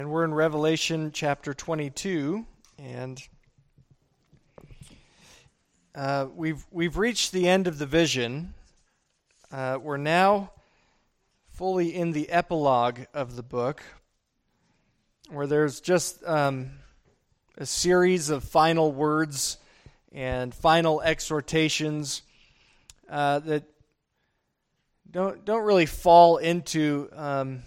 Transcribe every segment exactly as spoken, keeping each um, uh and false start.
And we're in Revelation chapter twenty-two, and uh, we've we've reached the end of the vision. Uh, we're now fully in the epilogue of the book, where there's just um, a series of final words and final exhortations uh, that don't don't really fall into um,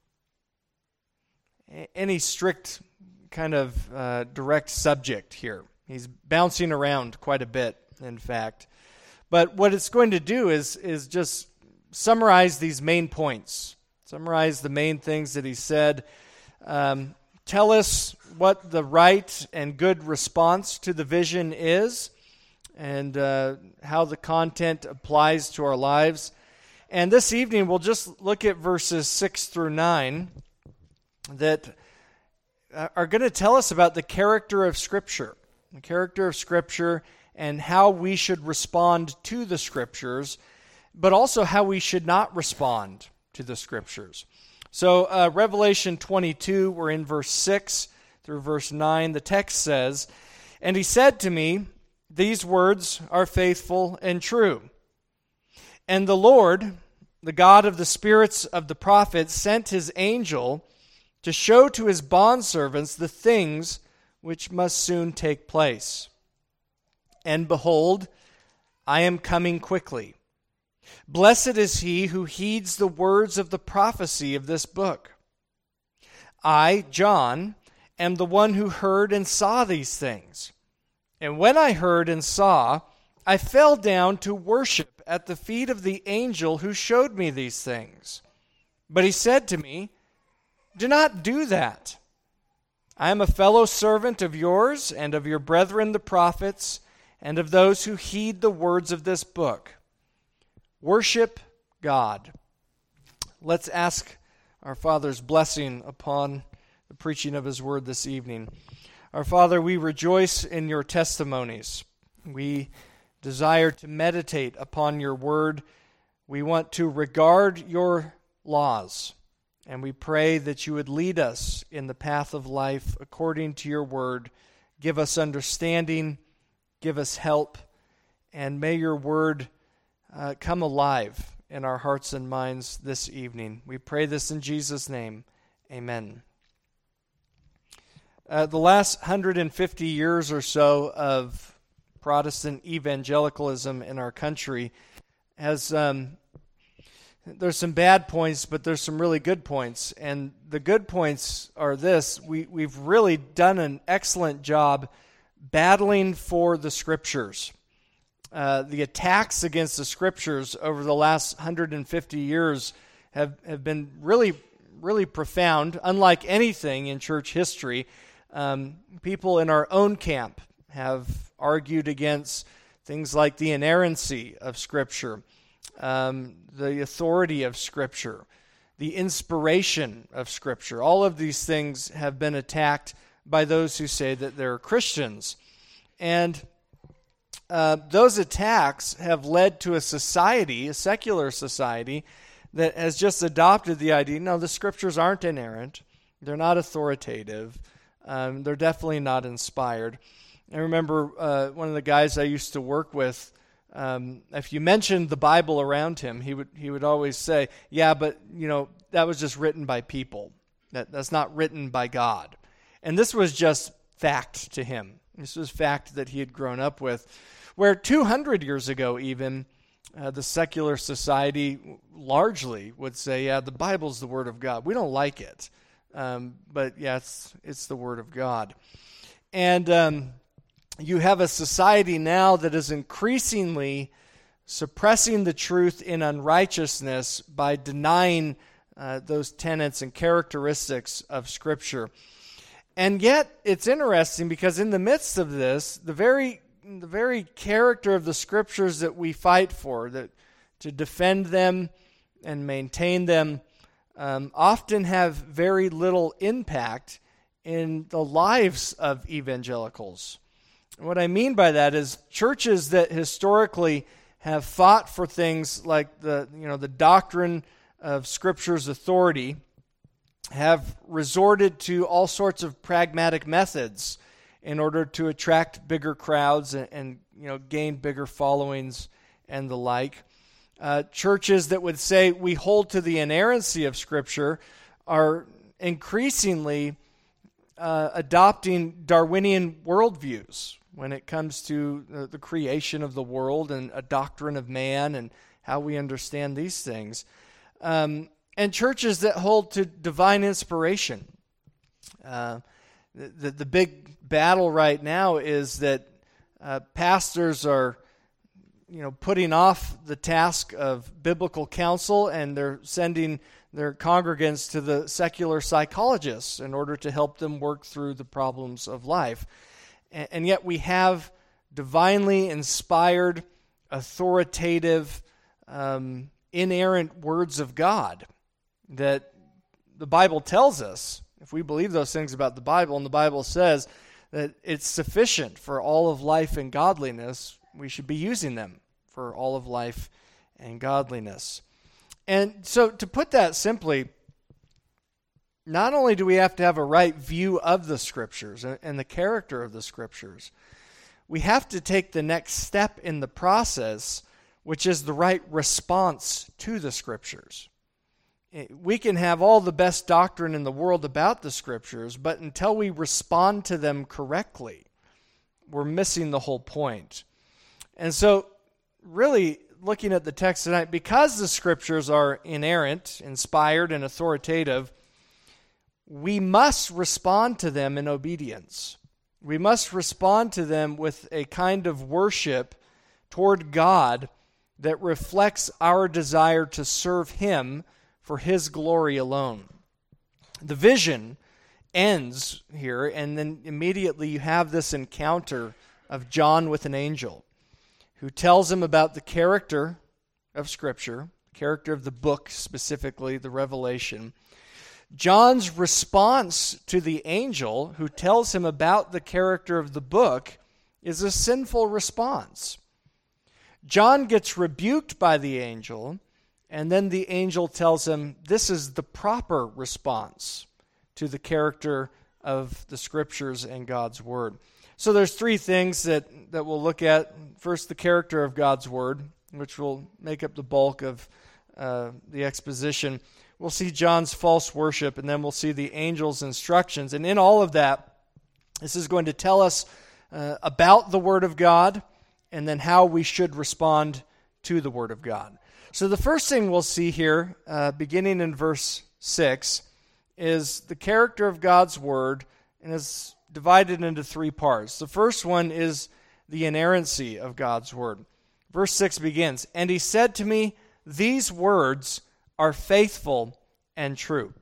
any strict kind of uh, direct subject here. He's bouncing around quite a bit, in fact. But what it's going to do is is just summarize these main points, summarize the main things that he said, um, tell us what the right and good response to the vision is, and uh, how the content applies to our lives. And this evening we'll just look at verses six through nine that are going to tell us about the character of Scripture, the character of Scripture and how we should respond to the Scriptures, but also how we should not respond to the Scriptures. So uh, Revelation twenty-two, we're in verse six through verse nine. The text says, "And he said to me, these words are faithful and true. And the Lord, the God of the spirits of the prophets, sent his angel to show to his bondservants the things which must soon take place. And behold, I am coming quickly. Blessed is he who heeds the words of the prophecy of this book. I, John, am the one who heard and saw these things. And when I heard and saw, I fell down to worship at the feet of the angel who showed me these things. But he said to me, do not do that. I am a fellow servant of yours and of your brethren the prophets and of those who heed the words of this book. Worship God." Let's ask our Father's blessing upon the preaching of his word this evening. Our Father, we rejoice in your testimonies. We desire to meditate upon your word. We want to regard your laws. And we pray that you would lead us in the path of life according to your word. Give us understanding, give us help, and may your word uh, come alive in our hearts and minds this evening. We pray this in Jesus' name. Amen. Uh, the last one hundred fifty years or so of Protestant evangelicalism in our country has... Um, There's some bad points, but there's some really good points. And the good points are this. We, we've really done an excellent job battling for the Scriptures. Uh, the attacks against the Scriptures over the last one hundred fifty years have, have been really, really profound. Unlike anything in church history, um, people in our own camp have argued against things like the inerrancy of Scripture, Um, the authority of Scripture, the inspiration of Scripture. All of these things have been attacked by those who say that they're Christians. And uh, those attacks have led to a society, a secular society, that has just adopted the idea, no, the Scriptures aren't inerrant, they're not authoritative, um, they're definitely not inspired. I remember uh, one of the guys I used to work with, Um, if you mentioned the Bible around him, he would he would always say, yeah, but, you know, that was just written by people. That That's not written by God. And this was just fact to him. This was fact that he had grown up with. Where two hundred years ago even, uh, the secular society largely would say, yeah, the Bible's the Word of God. We don't like it. Um, but, yeah, it's, it's the Word of God. And... Um, You have a society now that is increasingly suppressing the truth in unrighteousness by denying uh, those tenets and characteristics of Scripture. And yet, it's interesting because in the midst of this, the very the very character of the Scriptures that we fight for, that to defend them and maintain them, um, often have very little impact in the lives of evangelicals. What I mean by that is churches that historically have fought for things like the you know the doctrine of Scripture's authority have resorted to all sorts of pragmatic methods in order to attract bigger crowds and, and you know gain bigger followings and the like. Uh, churches that would say we hold to the inerrancy of Scripture are increasingly uh, adopting Darwinian worldviews when it comes to uh, the creation of the world and a doctrine of man and how we understand these things. Um, and churches that hold to divine inspiration. Uh, the, the big battle right now is that uh, pastors are you know, putting off the task of biblical counsel, and they're sending their congregants to the secular psychologists in order to help them work through the problems of life. And, and yet we have divinely inspired, authoritative, um, inerrant words of God that the Bible tells us, if we believe those things about the Bible, and the Bible says that it's sufficient for all of life and godliness, we should be using them for all of life and godliness. And so to put that simply, not only do we have to have a right view of the Scriptures and the character of the Scriptures, we have to take the next step in the process, which is the right response to the Scriptures. We can have all the best doctrine in the world about the Scriptures, but until we respond to them correctly, we're missing the whole point. And so, really, looking at the text tonight, because the Scriptures are inerrant, inspired, and authoritative, we must respond to them in obedience. We must respond to them with a kind of worship toward God that reflects our desire to serve Him for His glory alone. The vision ends here, and then immediately you have this encounter of John with an angel who tells him about the character of Scripture, the character of the book specifically, the Revelation. John's response to the angel who tells him about the character of the book is a sinful response. John gets rebuked by the angel, and then the angel tells him this is the proper response to the character of the Scriptures and God's Word. So there's three things that, that we'll look at. First, the character of God's Word, which will make up the bulk of uh, the exposition. We'll see John's false worship, and then we'll see the angel's instructions. And in all of that, this is going to tell us uh, about the Word of God, and then how we should respond to the Word of God. So the first thing we'll see here, uh, beginning in verse six, is the character of God's Word, and is divided into three parts. The first one is the inerrancy of God's Word. Verse six begins, "And he said to me, these words are faithful and true."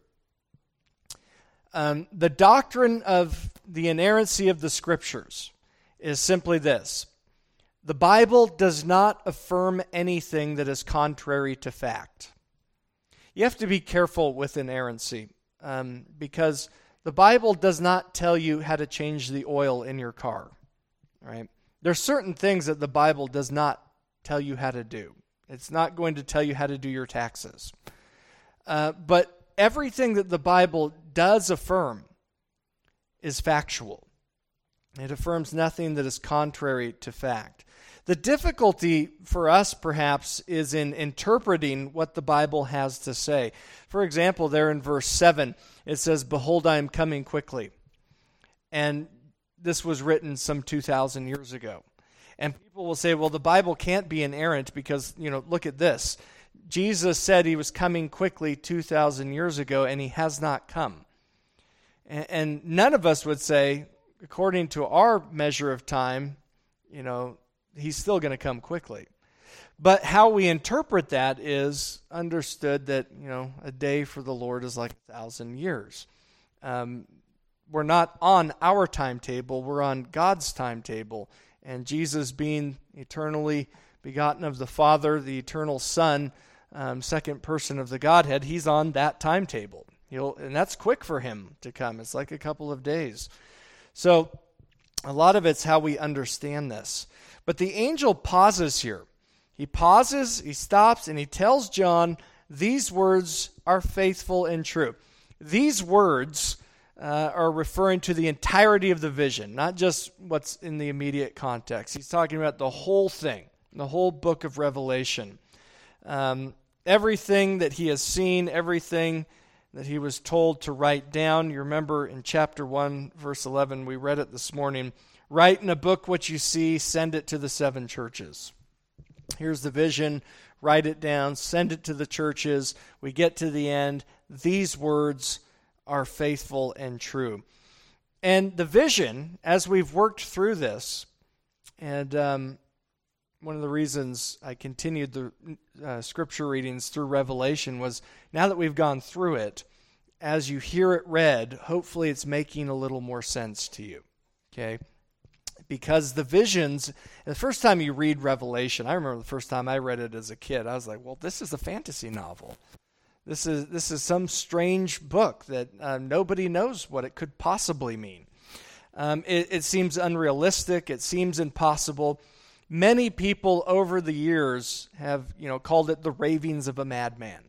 Um, the doctrine of the inerrancy of the Scriptures is simply this: the Bible does not affirm anything that is contrary to fact. You have to be careful with inerrancy um, because the Bible does not tell you how to change the oil in your car. Right? There are certain things that the Bible does not tell you how to do. It's not going to tell you how to do your taxes. Uh, but everything that the Bible does affirm is factual. It affirms nothing that is contrary to fact. The difficulty for us, perhaps, is in interpreting what the Bible has to say. For example, there in verse seven, it says, "Behold, I am coming quickly." And this was written some two thousand years ago. And people will say, well, the Bible can't be inerrant because, you know, look at this. Jesus said he was coming quickly two thousand years ago, and he has not come. And, and none of us would say, according to our measure of time, you know, he's still going to come quickly. But how we interpret that is understood that, you know, a day for the Lord is like a thousand years. Um, we're not on our timetable, we're on God's timetable. And Jesus, being eternally begotten of the Father, the eternal Son, um, second person of the Godhead, he's on that timetable. He'll, and that's quick for him to come. It's like a couple of days. So a lot of it's how we understand this. But the angel pauses here. He pauses, he stops, and he tells John, these words are faithful and true. These words uh, are referring to the entirety of the vision, not just what's in the immediate context. He's talking about the whole thing, the whole book of Revelation. Um, everything that he has seen, everything that he was told to write down. You remember in chapter one, verse eleven, we read it this morning. Write in a book what you see, send it to the seven churches. Here's the vision, write it down, send it to the churches. We get to the end. These words are faithful and true. And the vision, as we've worked through this, and um, one of the reasons I continued the uh, scripture readings through Revelation was now that we've gone through it, as you hear it read, hopefully it's making a little more sense to you, okay? Because the visions, the first time you read Revelation, I remember the first time I read it as a kid, I was like, well, this is a fantasy novel. This is this is some strange book that uh, nobody knows what it could possibly mean. Um, it, it seems unrealistic. It seems impossible. Many people over the years have, you know, called it the ravings of a madman,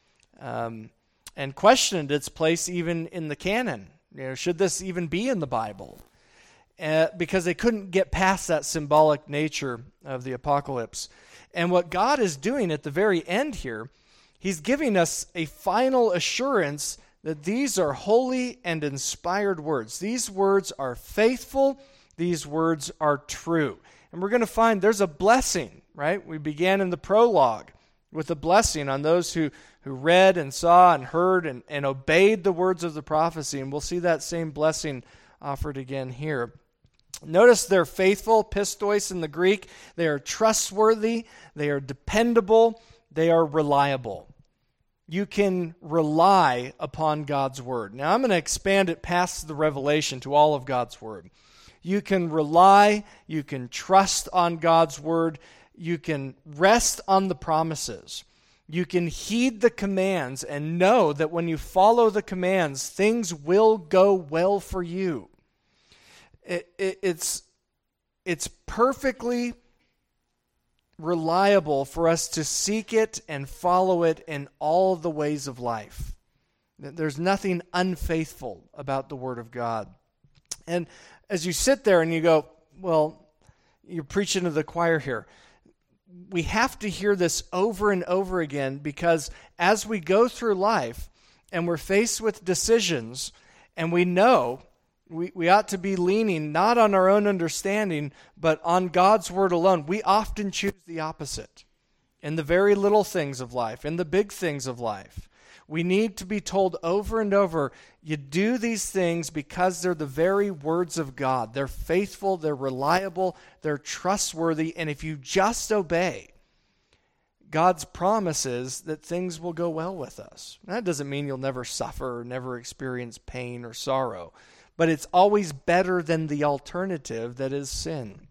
um, and questioned its place even in the canon. You know, should this even be in the Bible? Uh, because they couldn't get past that symbolic nature of the apocalypse. And what God is doing at the very end here, He's giving us a final assurance that these are holy and inspired words. These words are faithful. These words are true. And we're going to find there's a blessing, right? We began in the prologue with a blessing on those who, who read and saw and heard and, and obeyed the words of the prophecy. And we'll see that same blessing offered again here. Notice they're faithful, pistois in the Greek. They are trustworthy. They are dependable. They are reliable. You can rely upon God's word. Now, I'm going to expand it past the revelation to all of God's word. You can rely, you can trust on God's word, you can rest on the promises. You can heed the commands and know that when you follow the commands, things will go well for you. It, it, it's, it's perfectly reliable for us to seek it and follow it in all the ways of life. There's nothing unfaithful about the Word of God. And as you sit there and you go, well, you're preaching to the choir here. We have to hear this over and over again because as we go through life and we're faced with decisions and we know We, we ought to be leaning not on our own understanding, but on God's word alone. We often choose the opposite in the very little things of life, in the big things of life. We need to be told over and over, you do these things because they're the very words of God. They're faithful, they're reliable, they're trustworthy, and if you just obey, God's promises that things will go well with us. That doesn't mean you'll never suffer or never experience pain or sorrow. But it's always better than the alternative that is sin.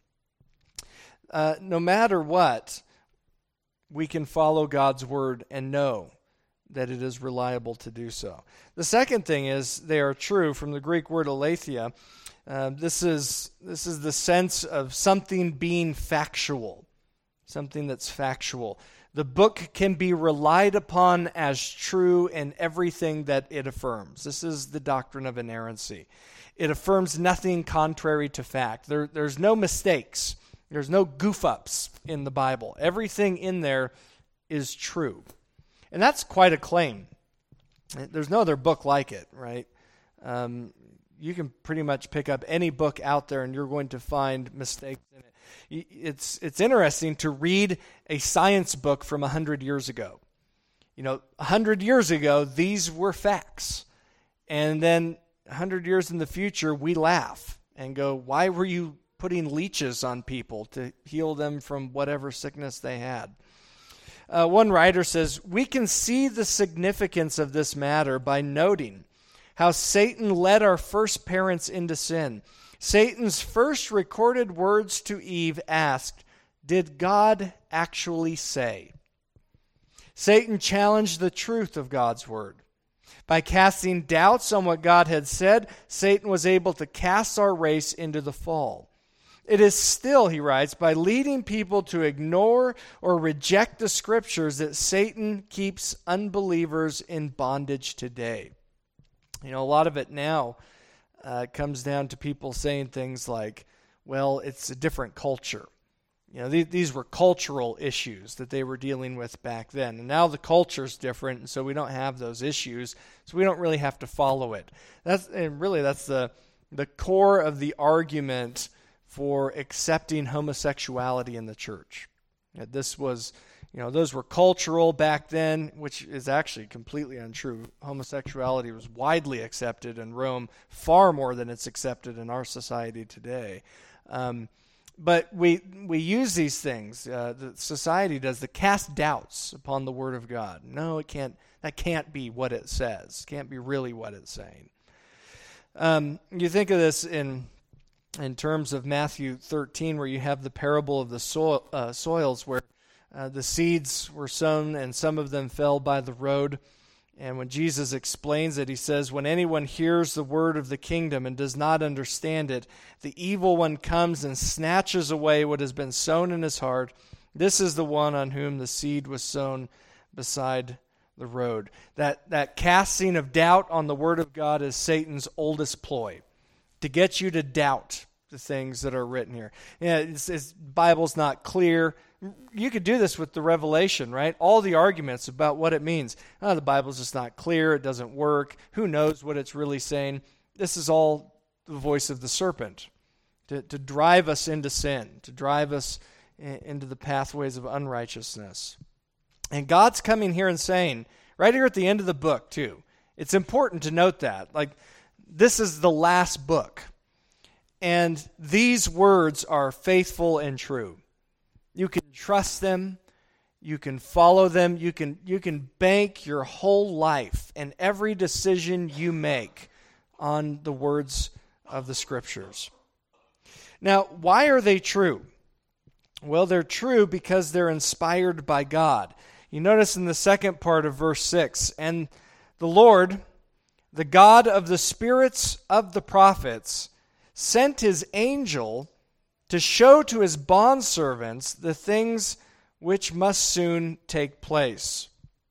Uh, no matter what, we can follow God's word and know that it is reliable to do so. The second thing is they are true from the Greek word aletheia. Uh, this is this is the sense of something being factual, something that's factual. The book can be relied upon as true in everything that it affirms. This is the doctrine of inerrancy. It affirms nothing contrary to fact. There, there's no mistakes. There's no goof-ups in the Bible. Everything in there is true. And that's quite a claim. There's no other book like it, right? Um, you can pretty much pick up any book out there and you're going to find mistakes in it. It's it's interesting to read a science book from one hundred years ago. You know, one hundred years ago, these were facts. And then one hundred years in the future, we laugh and go, why were you putting leeches on people to heal them from whatever sickness they had? Uh, one writer says, we can see the significance of this matter by noting how Satan led our first parents into sin. Satan's first recorded words to Eve asked, did God actually say? Satan challenged the truth of God's word. By casting doubts on what God had said, Satan was able to cast our race into the fall. It is still, he writes, by leading people to ignore or reject the scriptures that Satan keeps unbelievers in bondage today. You know, a lot of it now uh, comes down to people saying things like, well, it's a different culture. You know, th- these were cultural issues that they were dealing with back then. And now the culture's different, and so we don't have those issues, so we don't really have to follow it. That's and really that's the the core of the argument for accepting homosexuality in the church. That this was, you know, those were cultural back then, which is actually completely untrue. Homosexuality was widely accepted in Rome, far more than it's accepted in our society today. Um, But we we use these things, uh, the society does, to cast doubts upon the Word of God. No, it can't. That can't be what it says. Can't be really what it's saying. Um, you think of this in in terms of Matthew thirteen, where you have the parable of the soil, uh, soils, where uh, the seeds were sown and some of them fell by the road. And when Jesus explains it, he says, when anyone hears the word of the kingdom and does not understand it, the evil one comes and snatches away what has been sown in his heart. This is the one on whom the seed was sown beside the road. That, that casting of doubt on the word of God is Satan's oldest ploy, to get you to doubt the things that are written here. Yeah, it's, it's, Bible's not clear. You could do this with the Revelation, right? All the arguments about what it means. Oh, the Bible's just not clear. It doesn't work. Who knows what it's really saying? This is all the voice of the serpent to, to drive us into sin, to drive us in, into the pathways of unrighteousness. And God's coming here and saying, right here at the end of the book, too, it's important to note that. Like, this is the last book. And these words are faithful and true. You can trust them. You can follow them. You can you can bank your whole life and every decision you make on the words of the Scriptures. Now, why are they true? Well, they're true because they're inspired by God. You notice in the second part of verse six, and the Lord, the God of the spirits of the prophets, sent his angel to show to his bondservants the things which must soon take place.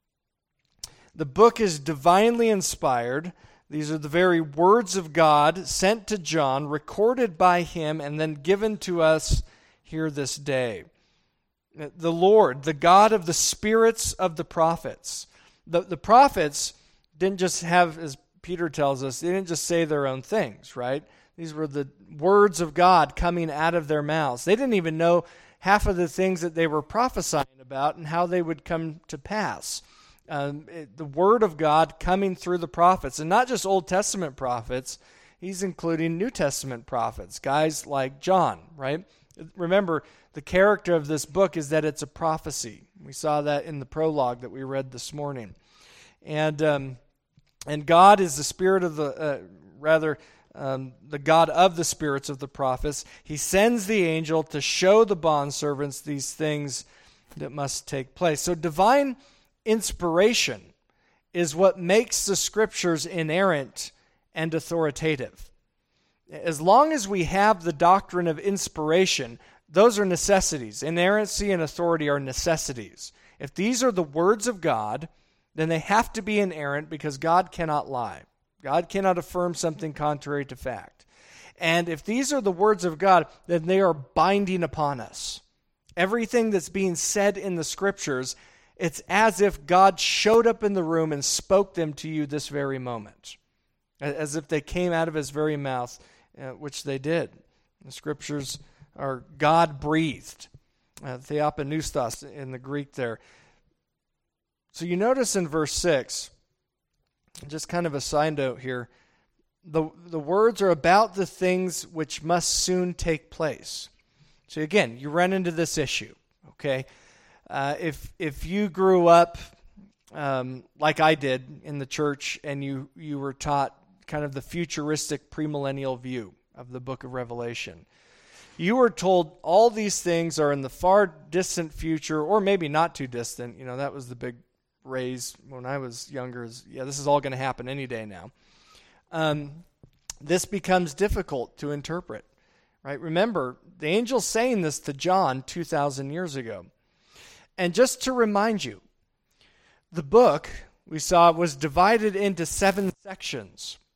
The book is divinely inspired. These are the very words of God sent to John, recorded by him, and then given to us here this day. The Lord, the God of the spirits of the prophets. The, the prophets didn't just have, as Peter tells us, they didn't just say their own things, right? These were the words of God coming out of their mouths. They didn't even know half of the things that they were prophesying about and how they would come to pass. Um, it, the word of God coming through the prophets, and not just Old Testament prophets, he's including New Testament prophets, guys like John, right? Remember, the character of this book is that it's a prophecy. We saw that in the prologue that we read this morning. And um, and God is the spirit of the, uh, rather, Um, the God of the spirits of the prophets. He sends the angel to show the bondservants these things that must take place. So divine inspiration is what makes the Scriptures inerrant and authoritative. As long as we have the doctrine of inspiration, those are necessities. Inerrancy and authority are necessities. If these are the words of God, then they have to be inerrant because God cannot lie. God cannot affirm something contrary to fact. And if these are the words of God, then they are binding upon us. Everything that's being said in the Scriptures, it's as if God showed up in the room and spoke them to you this very moment. As if they came out of his very mouth, uh, which they did. The Scriptures are God-breathed. Uh, theopneustos in the Greek there. So you notice in verse six, just kind of a side note here, the, the words are about the things which must soon take place. So again, you run into this issue, okay? Uh, if if you grew up um, like I did in the church and you, you were taught kind of the futuristic premillennial view of the book of Revelation, you were told all these things are in the far distant future, or maybe not too distant. You know, that was the big raised when I was younger is, yeah, this is all going to happen any day now. Um, this becomes difficult to interpret, right? Remember, the angel's saying this to John two thousand years ago. And just to remind you, the book, we saw, was divided into seven sections.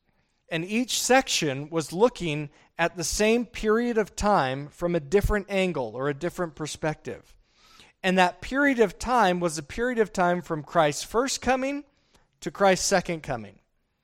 And each section was looking at the same period of time from a different angle or a different perspective. And that period of time was a period of time from Christ's first coming to Christ's second coming.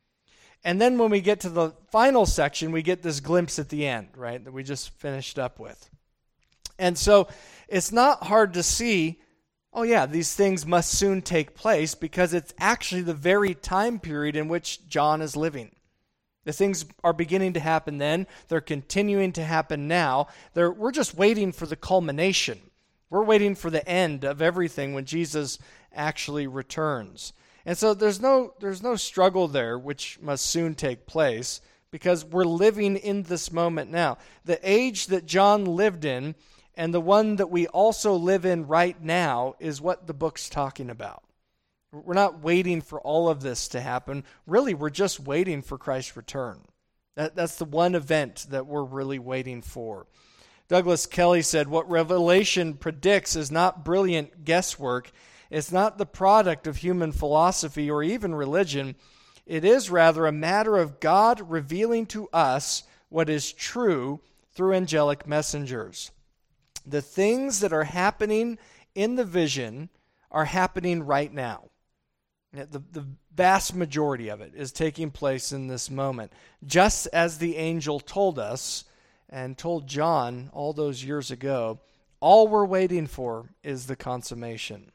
And then when we get to the final section, we get this glimpse at the end, right, that we just finished up with. And so it's not hard to see, oh yeah, these things must soon take place, because it's actually the very time period in which John is living. The things are beginning to happen then. They're continuing to happen now. They're, we're just waiting for the culmination. We're waiting for the end of everything when Jesus actually returns. And so there's no there's no struggle there, which must soon take place, because we're living in this moment now. The age that John lived in and the one that we also live in right now is what the book's talking about. We're not waiting for all of this to happen. Really, we're just waiting for Christ's return. That, that's the one event that we're really waiting for. Douglas Kelly said, what Revelation predicts is not brilliant guesswork. It's not the product of human philosophy or even religion. It is rather a matter of God revealing to us what is true through angelic messengers. The things that are happening in the vision are happening right now. The, the vast majority of it is taking place in this moment, just as the angel told us and told John all those years ago. All we're waiting for is the consummation.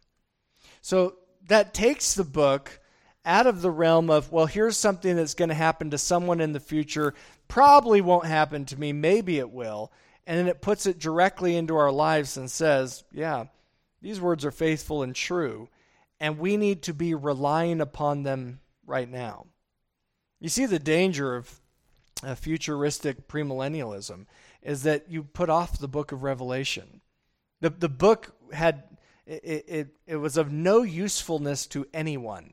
So that takes the book out of the realm of, well, here's something that's going to happen to someone in the future, probably won't happen to me, maybe it will, and then it puts it directly into our lives and says, yeah, these words are faithful and true, and we need to be relying upon them right now. You see, the danger of uh, futuristic premillennialism is that you put off the book of Revelation. The, the book had, it, it, it was of no usefulness to anyone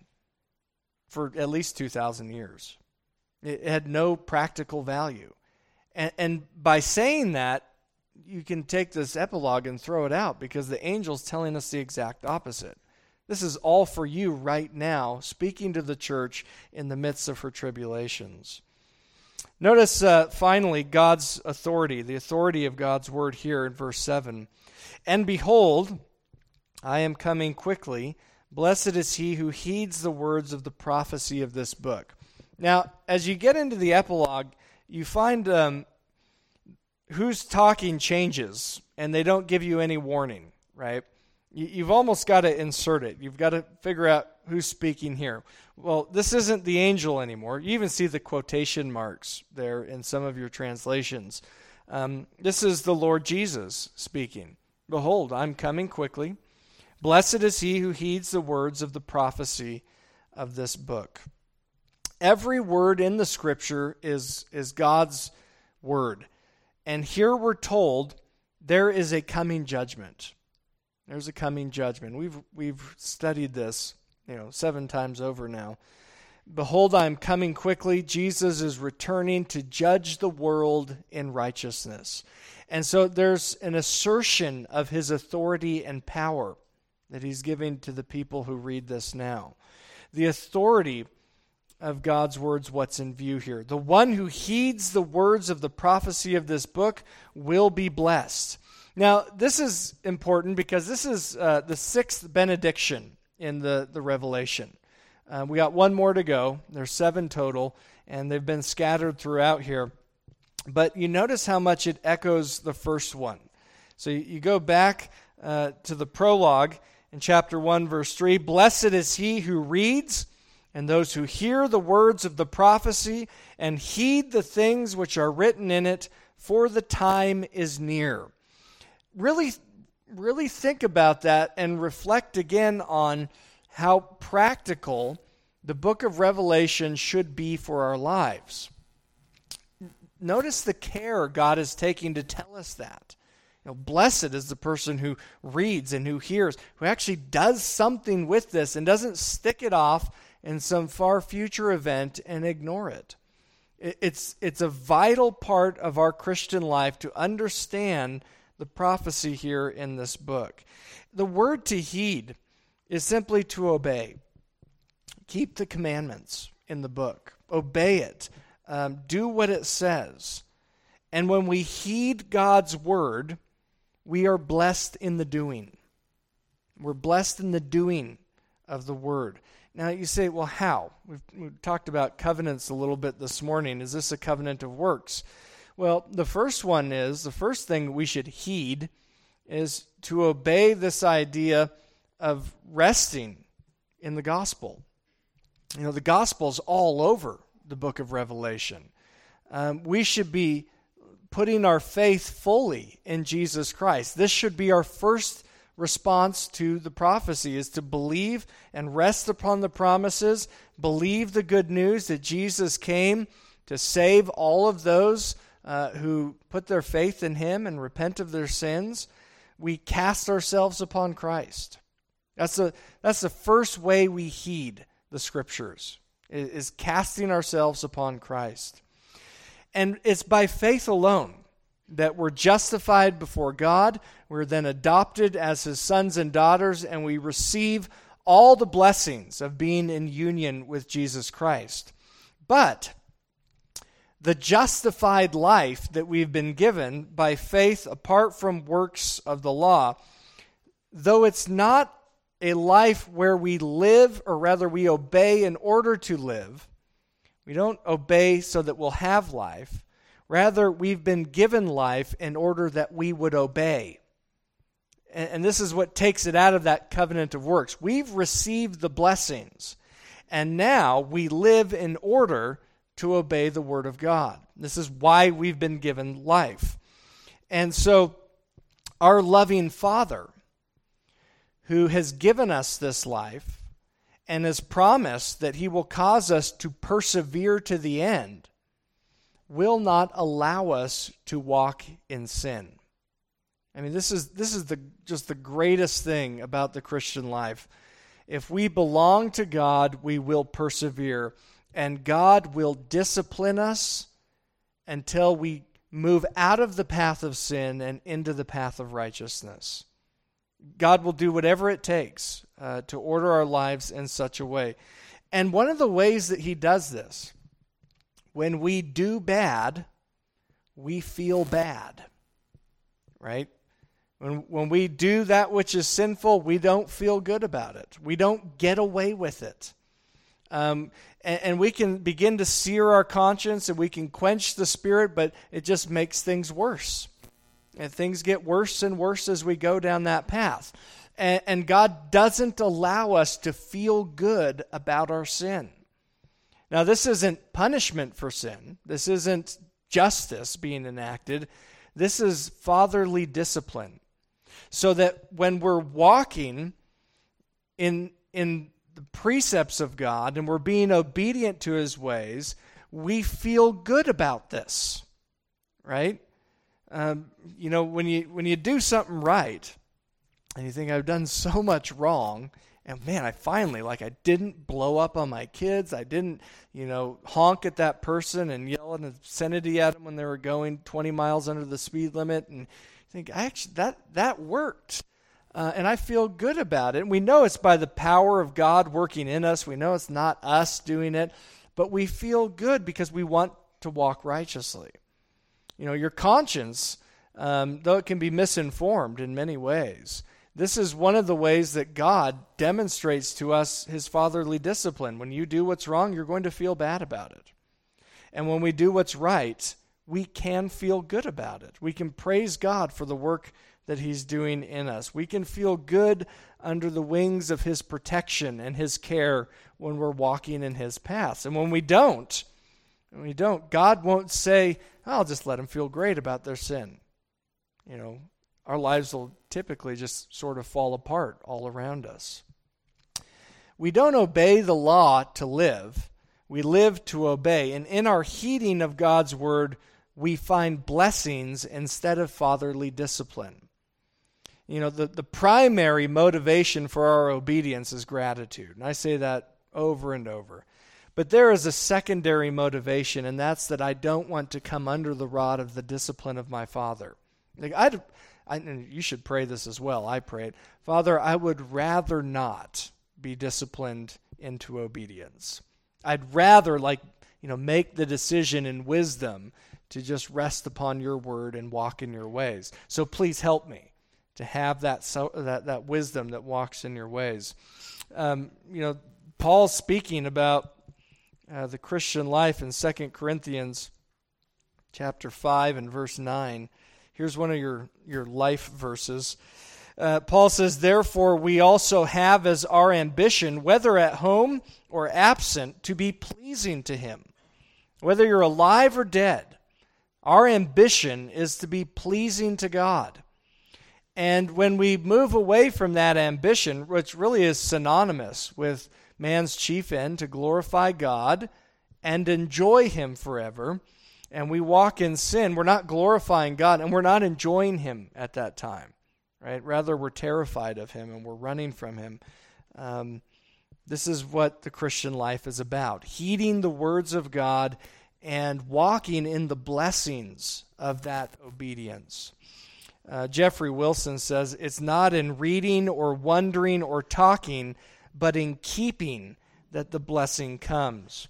for at least two thousand years. It had no practical value. And, and by saying that, you can take this epilogue and throw it out, because the angel's telling us the exact opposite. This is all for you right now, speaking to the church in the midst of her tribulations. Notice, uh, finally, God's authority, the authority of God's word here in verse seven. And behold, I am coming quickly. Blessed is he who heeds the words of the prophecy of this book. Now, as you get into the epilogue, you find um, who's talking changes, and they don't give you any warning, right? You've almost got to insert it. You've got to figure out who's speaking here. Well, this isn't the angel anymore. You even see the quotation marks there in some of your translations. Um, this is the Lord Jesus speaking. Behold, I'm coming quickly. Blessed is he who heeds the words of the prophecy of this book. Every word in the Scripture is, is God's word. And here we're told there is a coming judgment. There's a coming judgment. We've we've studied this, you know, seven times over now. Behold, I am coming quickly. Jesus is returning to judge the world in righteousness. And so there's an assertion of his authority and power that he's giving to the people who read this now. The authority of God's words, what's in view here. The one who heeds the words of the prophecy of this book will be blessed. Now, this is important because this is uh, the sixth benediction in the, the Revelation. Uh, we got one more to go. There's seven total, and they've been scattered throughout here. But you notice how much it echoes the first one. So you, you go back uh, to the prologue in chapter one, verse three. Blessed is he who reads, and those who hear the words of the prophecy, and heed the things which are written in it, for the time is near. Really, really think about that and reflect again on how practical the book of Revelation should be for our lives. Notice the care God is taking to tell us that. You know, blessed is the person who reads and who hears, who actually does something with this and doesn't stick it off in some far future event and ignore it. It's, it's a vital part of our Christian life to understand the prophecy here in this book. The word to heed is simply to obey. Keep the commandments in the book. Obey it. Um, do what it says. And when we heed God's word, we are blessed in the doing. We're blessed in the doing of the word. Now you say, well, how? We've, we've talked about covenants a little bit this morning. Is this a covenant of works? Well, the first one is, the first thing we should heed is to obey this idea of resting in the gospel. You know, the gospel's all over the book of Revelation. Um, we should be putting our faith fully in Jesus Christ. This should be our first response to the prophecy, is to believe and rest upon the promises, believe the good news that Jesus came to save all of those uh, who put their faith in him and repent of their sins. We cast ourselves upon Christ. That's the, that's the first way we heed the Scriptures, is, is casting ourselves upon Christ. And it's by faith alone that we're justified before God. We're then adopted as his sons and daughters, and we receive all the blessings of being in union with Jesus Christ. But the justified life that we've been given by faith apart from works of the law, though it's not a life where we live, or rather we obey in order to live, we don't obey so that we'll have life. Rather, we've been given life in order that we would obey. And, and this is what takes it out of that covenant of works. We've received the blessings, and now we live in order to obey the word of God. This is why we've been given life. And so, our loving Father, who has given us this life, and has promised that he will cause us to persevere to the end, will not allow us to walk in sin. I mean, this is this is the just the greatest thing about the Christian life. If we belong to God, we will persevere, and God will discipline us until we move out of the path of sin and into the path of righteousness. God will do whatever it takes uh, to order our lives in such a way. And one of the ways that he does this, when we do bad, we feel bad, right? When, when we do that which is sinful, we don't feel good about it. We don't get away with it. Um, and, and we can begin to sear our conscience, and we can quench the spirit, but it just makes things worse. And things get worse and worse as we go down that path. And, and God doesn't allow us to feel good about our sin. Now, this isn't punishment for sin. This isn't justice being enacted. This is fatherly discipline. So that when we're walking in, in the precepts of God and we're being obedient to his ways, we feel good about this, right? Um, you know, when you when you do something right, and you think, I've done so much wrong, and man, I finally, like, I didn't blow up on my kids, I didn't, you know, honk at that person and yell an obscenity at them when they were going twenty miles under the speed limit, and you think, I actually, that, that worked, uh, and I feel good about it. And we know it's by the power of God working in us, we know it's not us doing it, but we feel good because we want to walk righteously. You know, your conscience, um, though it can be misinformed in many ways, this is one of the ways that God demonstrates to us his fatherly discipline. When you do what's wrong, you're going to feel bad about it. And when we do what's right, we can feel good about it. We can praise God for the work that he's doing in us. We can feel good under the wings of his protection and his care when we're walking in his paths. And when we don't, when we don't, God won't say, I'll just let them feel great about their sin. You know, our lives will typically just sort of fall apart all around us. We don't obey the law to live. We live to obey. And in our heeding of God's word, we find blessings instead of fatherly discipline. You know, the, the primary motivation for our obedience is gratitude. And I say that over and over. But there is a secondary motivation, and that's that I don't want to come under the rod of the discipline of my Father. Like I'd, I, and you should pray this as well. I pray it. Father, I would rather not be disciplined into obedience. I'd rather, like, you know, make the decision in wisdom to just rest upon your word and walk in your ways. So please help me to have that so, that, that wisdom that walks in your ways. Um, you know, Paul's speaking about uh, the Christian life in Second Corinthians chapter five and verse nine. Here's one of your, your life verses. Uh, Paul says, "Therefore we also have as our ambition, whether at home or absent, to be pleasing to him." Whether you're alive or dead, our ambition is to be pleasing to God. And when we move away from that ambition, which really is synonymous with man's chief end, to glorify God and enjoy him forever, and we walk in sin, we're not glorifying God and we're not enjoying him at that time. Right? Rather, we're terrified of him and we're running from him. Um, this is what the Christian life is about. Heeding the words of God and walking in the blessings of that obedience. Uh, Jeffrey Wilson says, "It's not in reading or wondering or talking, but in keeping that the blessing comes."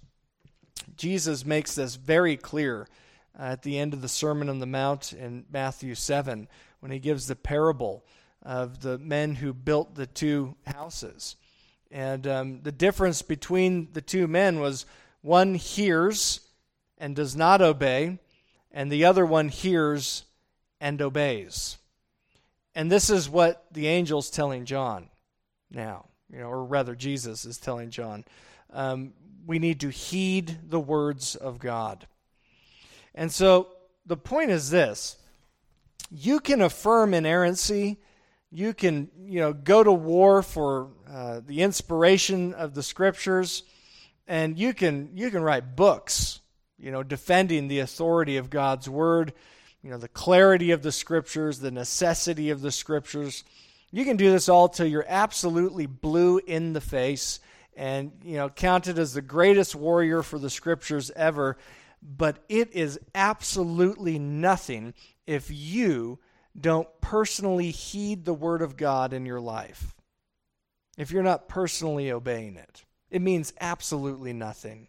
Jesus makes this very clear uh, at the end of the Sermon on the Mount in Matthew seven, when he gives the parable of the men who built the two houses. And um, the difference between the two men was one hears and does not obey, and the other one hears and obeys. And this is what the angel's telling John now, you know, or rather Jesus is telling John. Um, we need to heed the words of God. And so the point is this: you can affirm inerrancy. You can, you know, go to war for uh, the inspiration of the Scriptures, and you can you can write books, you know, defending the authority of God's Word, you know, the clarity of the Scriptures, the necessity of the Scriptures. You can do this all till you're absolutely blue in the face, and, you know, counted as the greatest warrior for the Scriptures ever. But it is absolutely nothing if you don't personally heed the Word of God in your life. If you're not personally obeying it, it means absolutely nothing.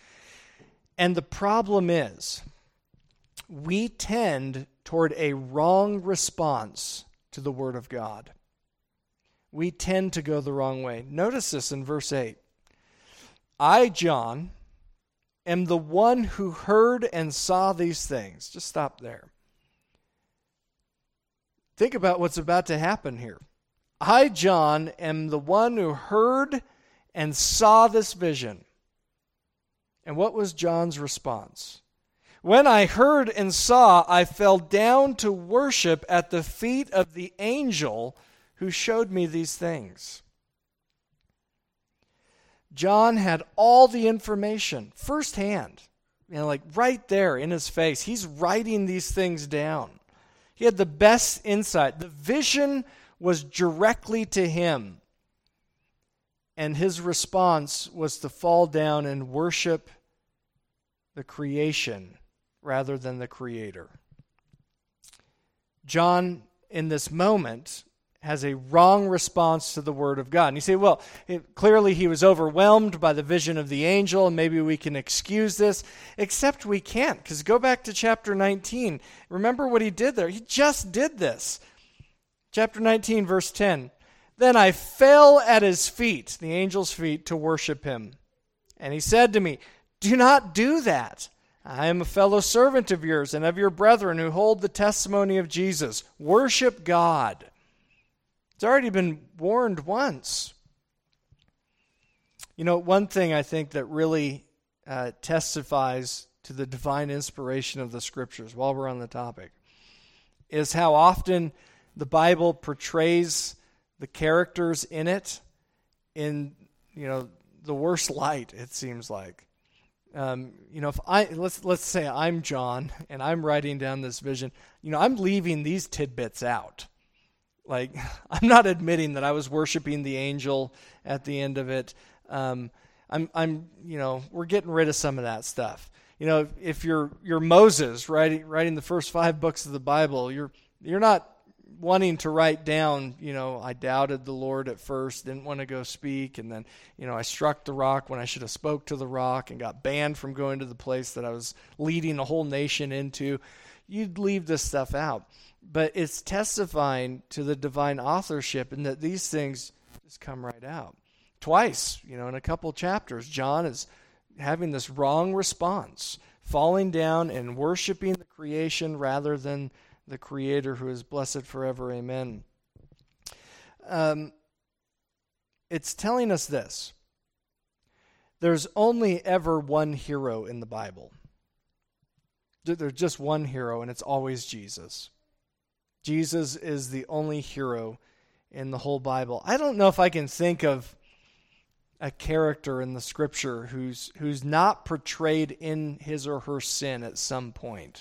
And the problem is, we tend toward a wrong response to the Word of God. We tend to go the wrong way. Notice this in verse eight. "I, John, am the one who heard and saw these things." Just stop there. Think about what's about to happen here. "I, John, am the one who heard and saw this vision." And what was John's response? "When I heard and saw, I fell down to worship at the feet of the angel who showed me these things." John had all the information firsthand, you know, like right there in his face. He's writing these things down. He had the best insight. The vision was directly to him. And his response was to fall down and worship the creation rather than the Creator. John, in this moment, has a wrong response to the Word of God. And you say, well, it, clearly he was overwhelmed by the vision of the angel, and maybe we can excuse this. Except we can't, because go back to chapter nineteen. Remember what he did there. He just did this. Chapter nineteen, verse ten. "Then I fell at his feet," the angel's feet, "to worship him. And he said to me, 'Do not do that. I am a fellow servant of yours and of your brethren who hold the testimony of Jesus. Worship God.'" It's already been warned once. You know, one thing I think that really uh, testifies to the divine inspiration of the Scriptures, while we're on the topic, is how often the Bible portrays the characters in it in, you know, the worst light, it seems like. Um, you know, if I let's let's say I'm John and I'm writing down this vision, you know, I'm leaving these tidbits out. Like, I'm not admitting that I was worshiping the angel at the end of it. Um, I'm, I'm, you know, we're getting rid of some of that stuff. You know, if you're you're Moses writing writing the first five books of the Bible, you're you're not wanting to write down, you know, I doubted the Lord at first, didn't want to go speak, and then, you know, I struck the rock when I should have spoke to the rock and got banned from going to the place that I was leading a whole nation into, you'd leave this stuff out. But it's testifying to the divine authorship and that these things just come right out. Twice, you know, in a couple chapters, John is having this wrong response, falling down and worshiping the creation rather than the Creator who is blessed forever. Amen. Um, it's telling us this. There's only ever one hero in the Bible. There's just one hero, and it's always Jesus. Jesus is the only hero in the whole Bible. I don't know if I can think of a character in the Scripture who's who's not portrayed in his or her sin at some point.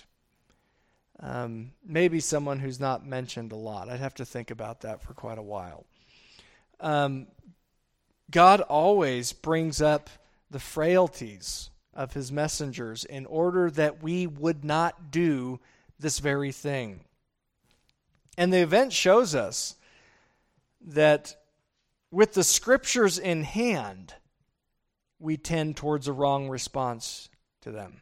Um, maybe someone who's not mentioned a lot. I'd have to think about that for quite a while. Um, God always brings up the frailties of his messengers in order that we would not do this very thing. And the event shows us that with the Scriptures in hand, we tend towards a wrong response to them.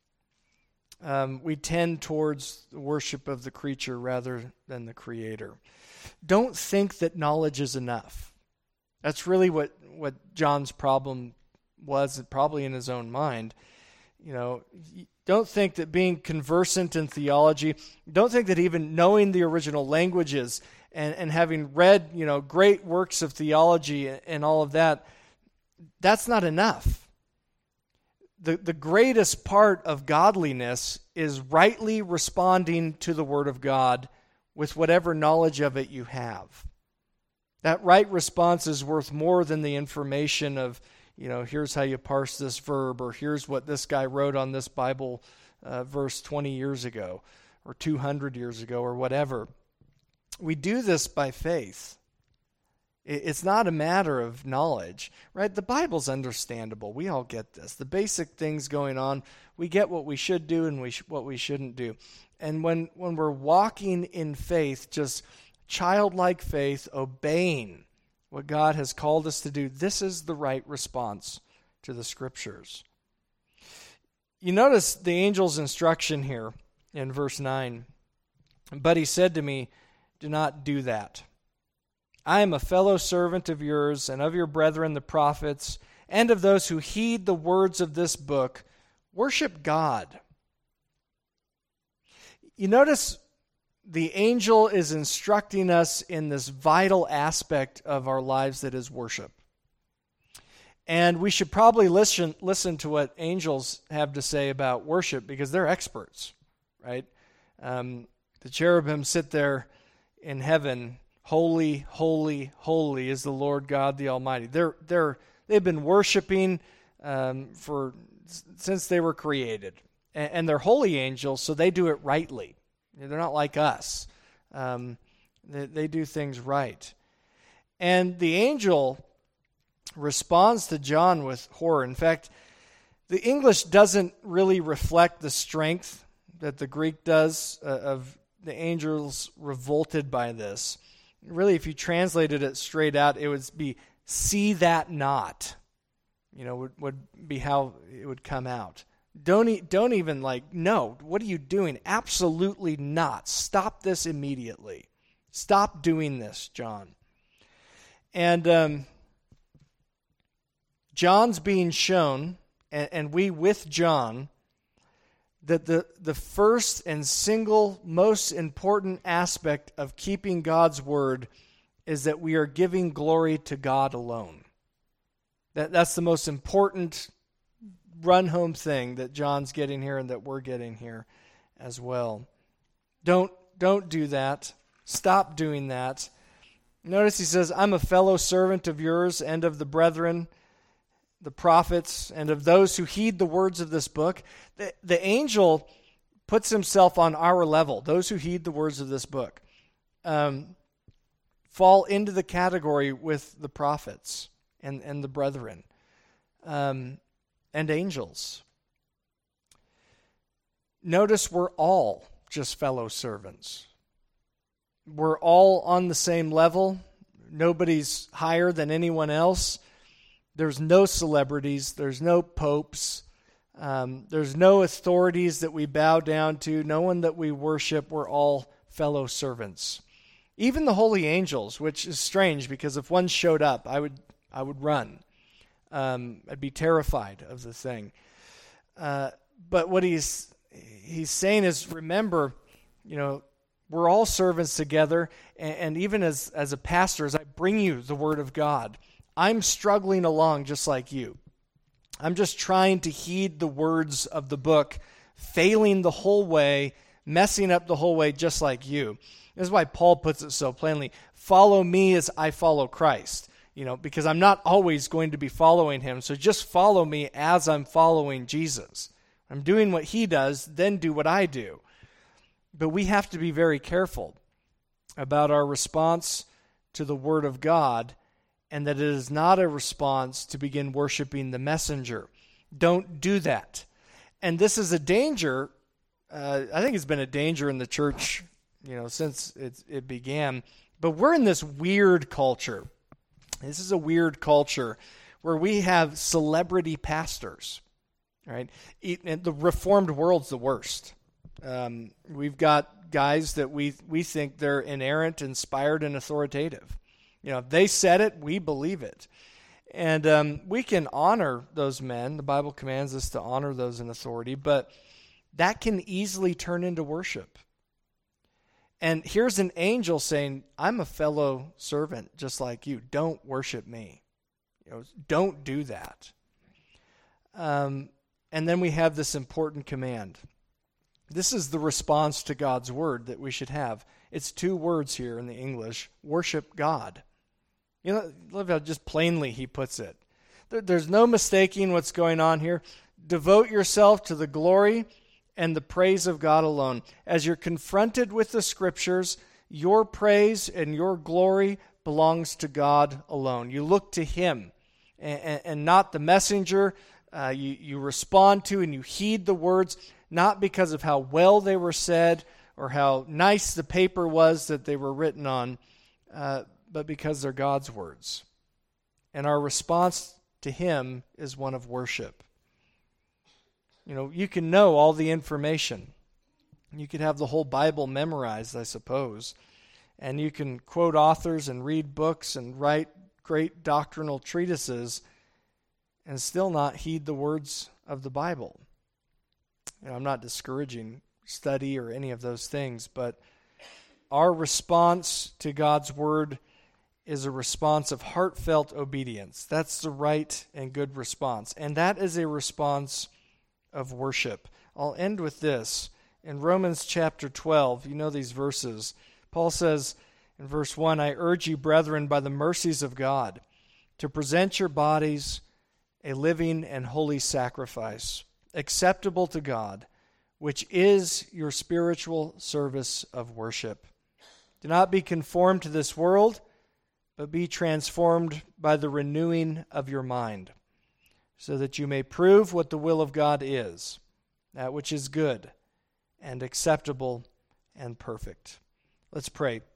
Um, we tend towards the worship of the creature rather than the Creator. Don't think that knowledge is enough. That's really what, what John's problem was, probably in his own mind. You know, don't think that being conversant in theology, don't think that even knowing the original languages and, and having read, you know, great works of theology and, and all of that, that's not enough. The, the greatest part of godliness is rightly responding to the Word of God with whatever knowledge of it you have. That right response is worth more than the information of, you know, here's how you parse this verb, or here's what this guy wrote on this Bible uh, verse twenty years ago, or two hundred years ago, or whatever. We do this by faith. It's not a matter of knowledge, right? The Bible's understandable. We all get this. The basic things going on, we get what we should do and we sh- what we shouldn't do. And when, when we're walking in faith, just childlike faith, obeying what God has called us to do, this is the right response to the Scriptures. You notice the angel's instruction here in verse nine. But he said to me, do not do that. I am a fellow servant of yours and of your brethren the prophets, and of those who heed the words of this book. Worship God. You notice the angel is instructing us in this vital aspect of our lives that is worship. And we should probably listen listen to what angels have to say about worship, because they're experts, right? Um, the cherubim sit there in heaven. Holy, holy, holy is the Lord God the Almighty. They're they're they've been worshiping um, for since they were created, and, and they're holy angels, so they do it rightly. They're not like us. Um, they, they do things right, and the angel responds to John with horror. In fact, the English doesn't really reflect the strength that the Greek does uh, of the angels revolted by this. Really, if you translated it straight out, it would be, see that not, you know, would, would be how it would come out. Don't, e- don't even like, no, what are you doing? Absolutely not. Stop this immediately. Stop doing this, John. And um, John's being shown, and, and we with John, that the, the first and single most important aspect of keeping God's word is that we are giving glory to God alone. That, that's the most important run-home thing that John's getting here and that we're getting here as well. Don't, don't do that. Stop doing that. Notice he says, I'm a fellow servant of yours and of the brethren, the prophets, and of those who heed the words of this book. The, the angel puts himself on our level. Those who heed the words of this book um, fall into the category with the prophets and, and the brethren um, and angels. Notice we're all just fellow servants. we're all on the same level. Nobody's higher than anyone else. There's no celebrities. There's no popes. Um, there's no authorities that we bow down to. No one that we worship. We're all fellow servants. Even the holy angels, which is strange because if one showed up, I would I would run. Um, I'd be terrified of the thing. Uh, but what he's he's saying is, remember, you know, we're all servants together, and, and even as, as a pastor, as I bring you the Word of God, I'm struggling along just like you. I'm just trying to heed the words of the book, failing the whole way, messing up the whole way just like you. This is why Paul puts it so plainly, follow me as I follow Christ. You know, because I'm not always going to be following him, so just follow me as I'm following Jesus. I'm doing what he does, then do what I do. But we have to be very careful about our response to the Word of God, and that it is not a response to begin worshiping the messenger. Don't do that. And this is a danger. Uh, I think it's been a danger in the church, you know, since it, it began. But we're in this weird culture. This is a weird culture where we have celebrity pastors, right? And the Reformed world's the worst. Um, we've got guys that we we think they're inerrant, inspired, and authoritative. You know, if they said it, we believe it. And um, we can honor those men. The Bible commands us to honor those in authority, but that can easily turn into worship. And here's an angel saying, I'm a fellow servant just like you. Don't worship me. You know, don't do that. Um, and then we have this important command. This is the response to God's word that we should have. It's two words here in the English. Worship God. You know, look how just plainly he puts it. There, there's no mistaking what's going on here. Devote yourself to the glory and the praise of God alone. As you're confronted with the Scriptures, your praise and your glory belongs to God alone. You look to him and, and not the messenger. Uh, you, you respond to and you heed the words, not because of how well they were said or how nice the paper was that they were written on, uh, but because they're God's words. And our response to him is one of worship. You know, you can know all the information. You could have the whole Bible memorized, I suppose. And you can quote authors and read books and write great doctrinal treatises and still not heed the words of the Bible. You know, I'm not discouraging study or any of those things, but our response to God's word is a response of heartfelt obedience. That's the right and good response. And that is a response of worship. I'll end with this. In Romans chapter twelve, you know these verses. Paul says in verse one, I urge you, brethren, by the mercies of God, to present your bodies a living and holy sacrifice, acceptable to God, which is your spiritual service of worship. Do not be conformed to this world, but be transformed by the renewing of your mind, so that you may prove what the will of God is, that which is good and acceptable and perfect. Let's pray.